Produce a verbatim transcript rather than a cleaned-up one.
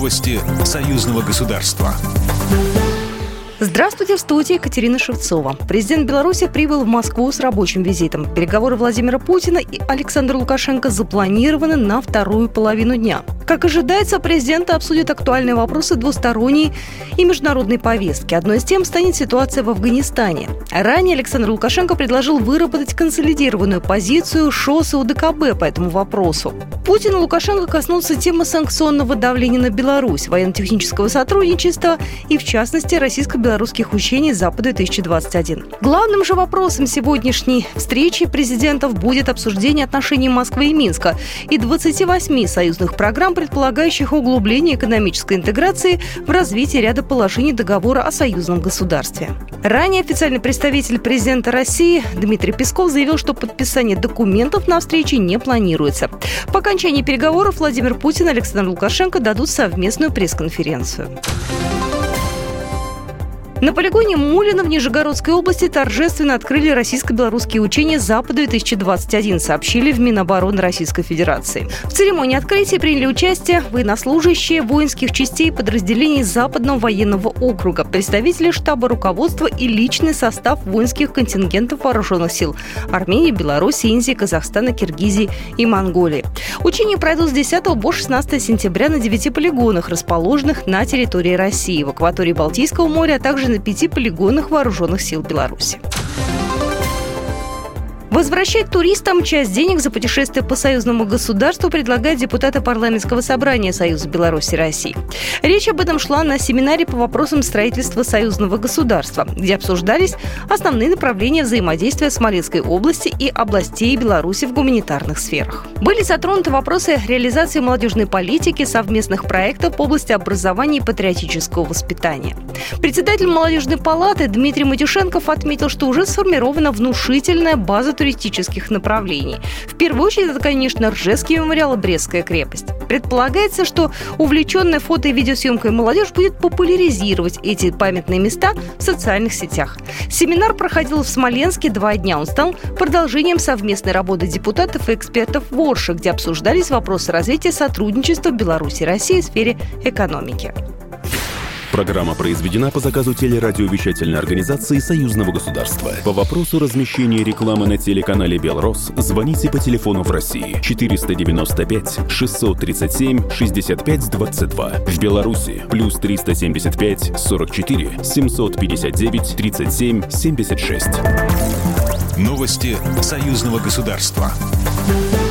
Новости союзного государства. Здравствуйте, в студии Екатерина Шевцова. Президент Беларуси прибыл в Москву с рабочим визитом. Переговоры Владимира Путина и Александра Лукашенко запланированы на вторую половину дня. Как ожидается, президенты обсудят актуальные вопросы двусторонней и международной повестки. Одной из тем станет ситуация в Афганистане. Ранее Александр Лукашенко предложил выработать консолидированную позицию ШОС и УДКБ по этому вопросу. Путин и Лукашенко коснутся темы санкционного давления на Беларусь, военно-технического сотрудничества и, в частности, российско-белорусских учений «Запад-две тысячи двадцать один». Главным же вопросом сегодняшней встречи президентов будет обсуждение отношений Москвы и Минска и двадцати восьми союзных программ, предполагающих углубление экономической интеграции в развитии ряда положений договора о союзном государстве. Ранее официальный представитель президента России Дмитрий Песков заявил, что подписание документов на встрече не планируется. По окончании переговоров Владимир Путин и Александр Лукашенко дадут совместную пресс-конференцию. На полигоне Мулино в Нижегородской области торжественно открыли российско-белорусские учения «Запад-две тысячи двадцать один», сообщили в Минобороны Российской Федерации. В церемонии открытия приняли участие военнослужащие воинских частей подразделений Западного военного округа, представители штаба руководства и личный состав воинских контингентов вооруженных сил Армении, Беларуси, Индии, Казахстана, Киргизии и Монголии. Учения пройдут с десятого по шестнадцатое сентября на девяти полигонах, расположенных на территории России, в акватории Балтийского моря, а также на пяти полигонах вооруженных сил Беларуси. Возвращать туристам часть денег за путешествие по союзному государству предлагают депутаты парламентского собрания Союза Беларуси и России. Речь об этом шла на семинаре по вопросам строительства союзного государства, где обсуждались основные направления взаимодействия Смоленской области и областей Беларуси в гуманитарных сферах. Были затронуты вопросы реализации молодежной политики, совместных проектов в области образования и патриотического воспитания. Председатель молодежной палаты Дмитрий Матюшенков отметил, что уже сформирована внушительная база туристических направлений. В первую очередь, это, конечно, Ржевский мемориал и Брестская крепость. Предполагается, что увлеченная фото- и видеосъемкой молодежь будет популяризировать эти памятные места в социальных сетях. Семинар проходил в Смоленске два дня. Он стал продолжением совместной работы депутатов и экспертов в Орше, где обсуждались вопросы развития сотрудничества Беларуси и России в сфере экономики. Программа произведена по заказу телерадиовещательной организации Союзного государства. По вопросу размещения рекламы на телеканале «Белрос» звоните по телефону в России четыреста девяносто пять шестьсот тридцать семь шестьдесят пять двадцать два. В Беларуси плюс триста семьдесят пять сорок четыре семьсот пятьдесят девять тридцать семь семьдесят шесть. Новости союзного государства.